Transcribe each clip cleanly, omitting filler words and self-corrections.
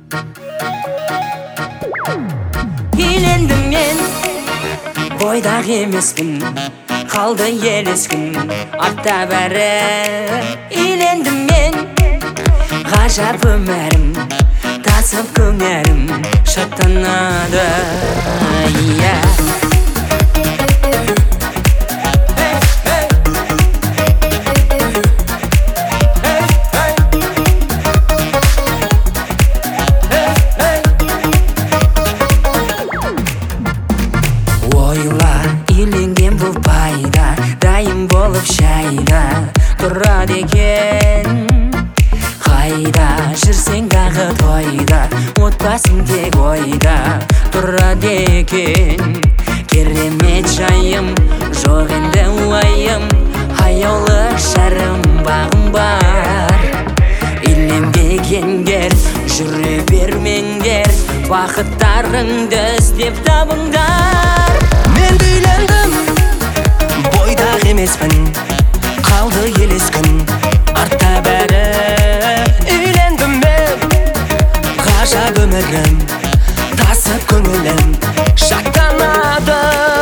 Үйлендім мен, бойдақ емеспін, қалды елескін, артта бәрі. Үйлендім мен, ғажап өмірім, тасып көңілім шаттанады. Ойла, үйленген бұл пайда, дайым болып шайда тұрады екен. Қайда жүрсең дағы тойда, отбасың тек ойда тұрады екен. Керемет жайым, жоқ енді уайым, аяулы шәрім бағым бар. Үйленбегендер, жүре бермеңдер, бақыттарыңды іздеп табыңдар. Мен үйлендім, бойдақ емеспін, қалды елескін, артта бәрі. Үйлендім мен, ғажап өмірім, тасып көңілім шаттанады.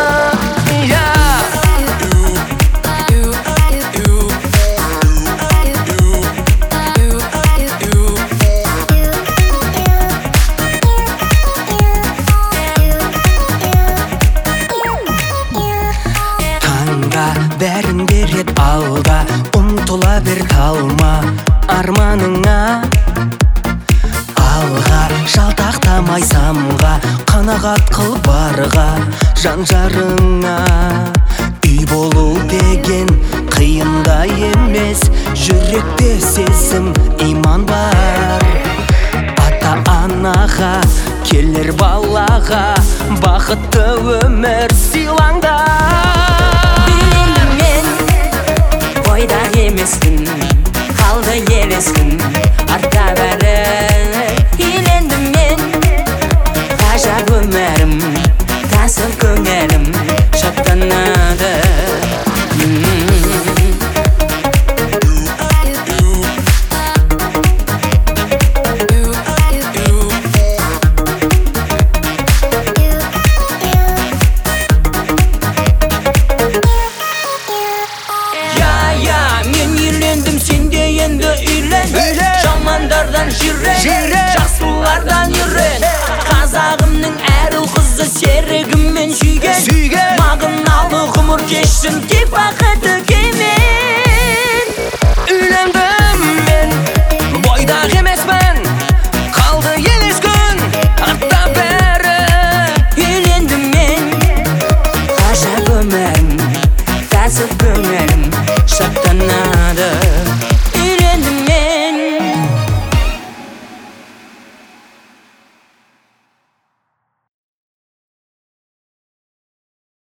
Бәрін берет алда, ұмтыла бір талма арманыңа. Алға жалтақтамай самға, қанағат қыл барға жан жарыңа. Үй болу деген қиын да емес, жүректе сезім иман бар. Ата-анаға келер балаға, бақытты өмір сыйлаңдар. Бойдақ емеспін, қалды елескін, артта бәрі. Үйлендім мен, ғажап өмірім, тасып көңілім шаттанады. Жамандардан жирен, жақсылардан үйрен. Қазағымның әр ұл қызы серігіммен сүйген. Мағыналы ғұмыр кешсін деп бақыты